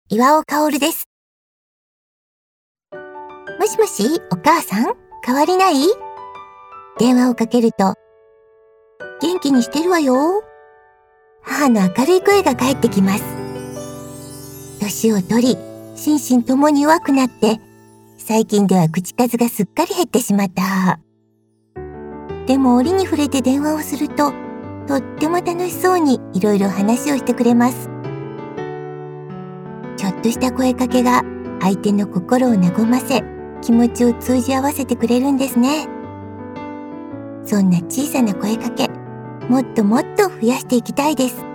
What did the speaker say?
岩尾かおるです。もしもし、お母さん、変わりない？電話をかけると、元気にしてるわよ。母の明るい声が返ってきます。年を取り、心身ともに弱くなって、最近では口数がすっかり減ってしまった母。でも折に触れて電話をすると、とっても楽しそうにいろいろ話をしてくれます。ちょっとした声かけが相手の心を和ませ、気持ちを通じ合わせてくれるんですね。そんな小さな声かけ、もっともっと増やしていきたいです。